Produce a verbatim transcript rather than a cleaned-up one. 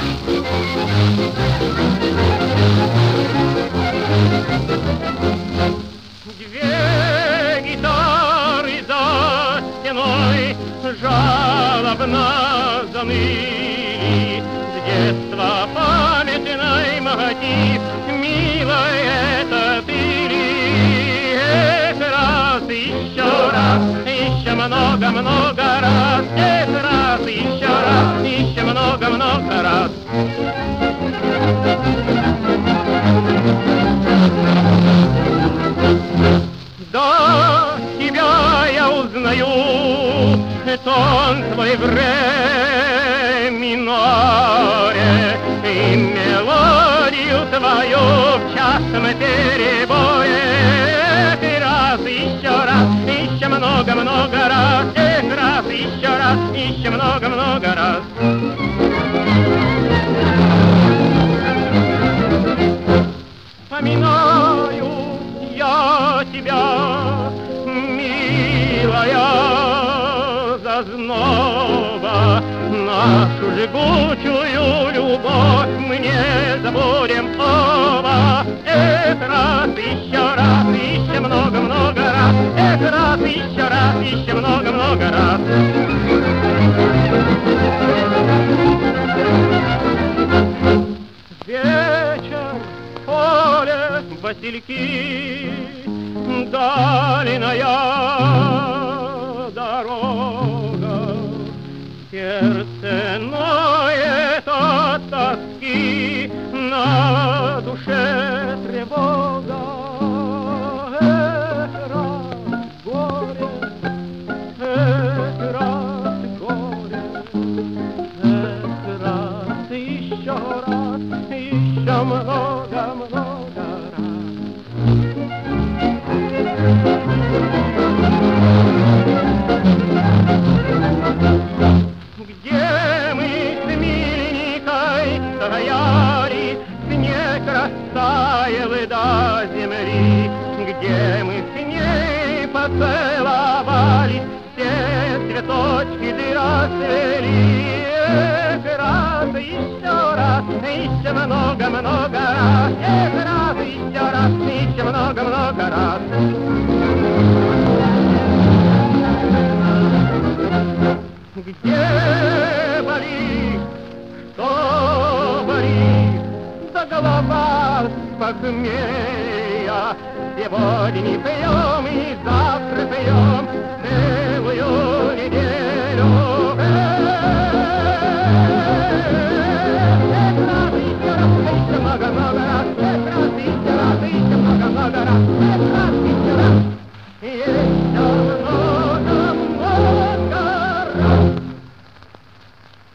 Две гитары за стеной жалобно заныли. С детства памятный мотив, милая, это ты ли? Эх, раз, еще раз, еще много-много раз. Эх, раз, еще раз, еще много-много раз. До тебя я узнаю тон твой в ре миноре и мелодию твою в частном переборе. Эх, раз, еще раз, еще много-много раз. Эх, раз, еще раз, еще много-много раз. Вспоминаю я тебя, милая, зазноба, нашу жгучую любовь мы не забудем оба. Эх, раз, еще раз, еще много-много раз. Эх, раз, еще раз, еще много-много раз. Вечер, поле, васильки, дальняя дорога, сердце ноет от тоски, на душе тревога. Эх, раз горе, эх, раз горе, эх, раз, еще раз, еще много-много раз. Где мы с миленькой стояли, снег растаял до земли, где мы с ней поцеловались, все цветочки расцвели. Эх, раз, еще раз, еще много-много раз. Эх, раз, еще раз, еще много-много раз. Где болит, что болит, да голова с похмелья. Сегодня пьем и завтра пьем,